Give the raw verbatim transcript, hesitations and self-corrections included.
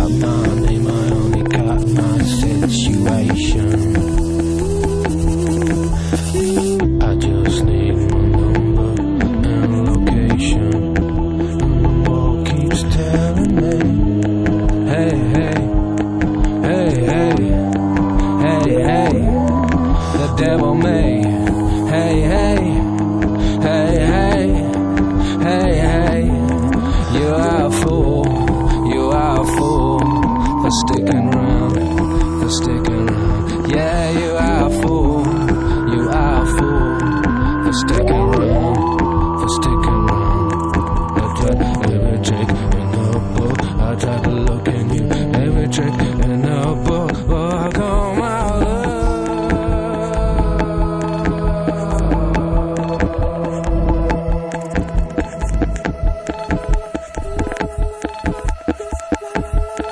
got my name, I only got my situation. I just need my number and location, and the wall keeps telling me, hey, hey, hey, hey, hey, hey, the devil may, hey, hey, hey, hey, hey, hey, you are a fool, you are a fool for sticking around.